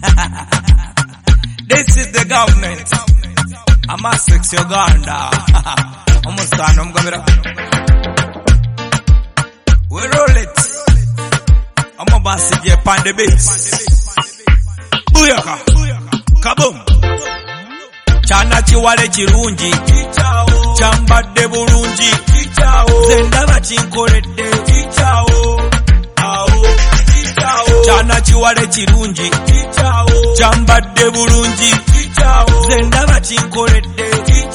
This is the government. I'm a sexy Uganda. Umusana umugabira. We roll it. I'm a basije pande beats. Buyaka. Kaboom. Chana chiwale chirungi. Chambadde bulungi. Zendaba chinkoledde. Chana chiwale chirungi. Chambadde bulungi. Zendaba chinkoledde.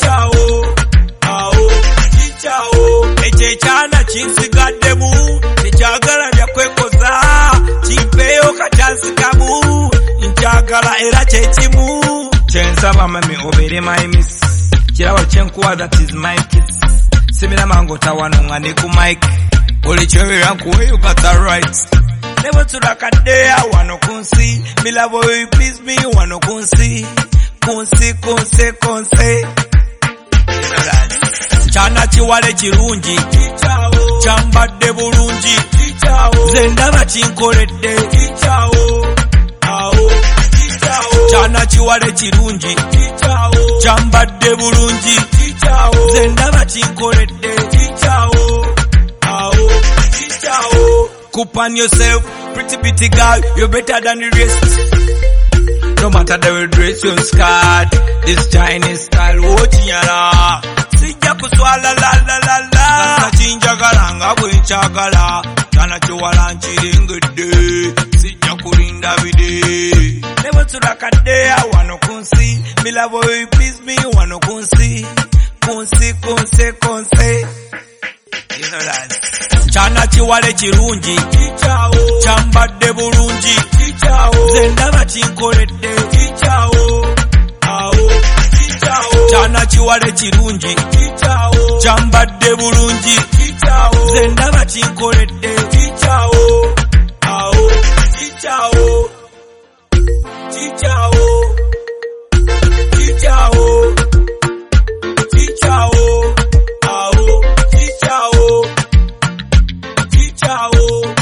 Eche chana chinsigaddemu. Nchagala byakwekoza. Chimpeyo kachansi kamu. Nchagala era chechimu. Chensaba mami obere my miss. Chirawo chenkuwa that is my kiss. Simila mango tawano ngane ku mic. Oli chewera kuwe you got the right. Never to like a day I wanna kunsi. Me love you please me wanna kunsi. Kunsi. Chana chiwale chirungi. Chambadde bulungi. Zendaba chinkoledde. Chana chiwale chirungi. Chambadde bulungi. Zendaba chinkoledde. Coop on yourself, pretty girl, you're better than the rest. No matter the way dress you're scarred. This Chinese style, wochinyala. Sijja kuswala la. Sasa chinjagala nga bwenchagala. Chana chiwala nchirengedde. Sijja kulinda bide. Never to like a day I wanna kunsi. Me love you please me wanna kunsi. Kunsi. You know that. Chana chiwale chirungi. Chambadde bulungi. Zendaba chinkoledde. Chana chiwale chirungi. Chambadde bulungi. Zendaba chinkoledde. Ciao.